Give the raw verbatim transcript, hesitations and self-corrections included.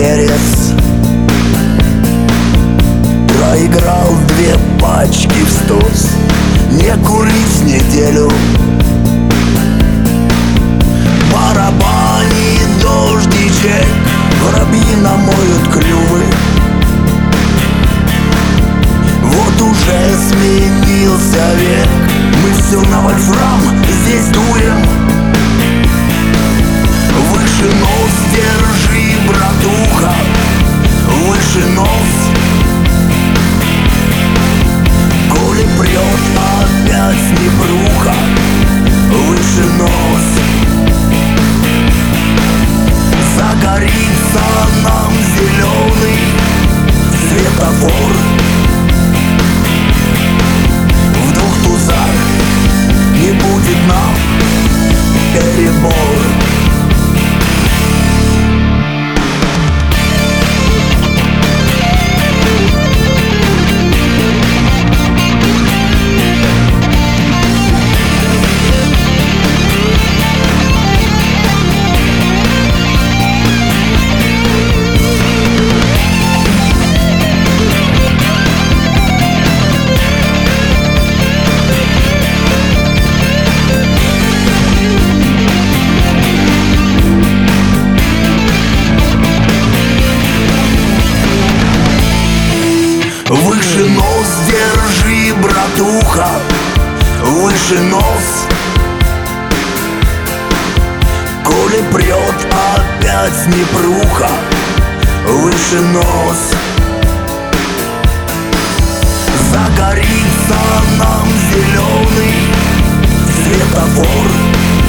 перец. Проиграл две пачки в стус, не курить неделю. Барабанит дождичек, воробьи намоют клювы. Вот уже сменился век, мы все на вольфрам здесь дуем. Выше нос держи, братуха, выше нос. Коли прет опять непруха, выше нос. Загорится нам зеленый светофор. В двух тузах не будет нам перебор. Выше нос держи, братуха, выше нос. Коли прет опять непруха, выше нос. Загорится нам зеленый светофор.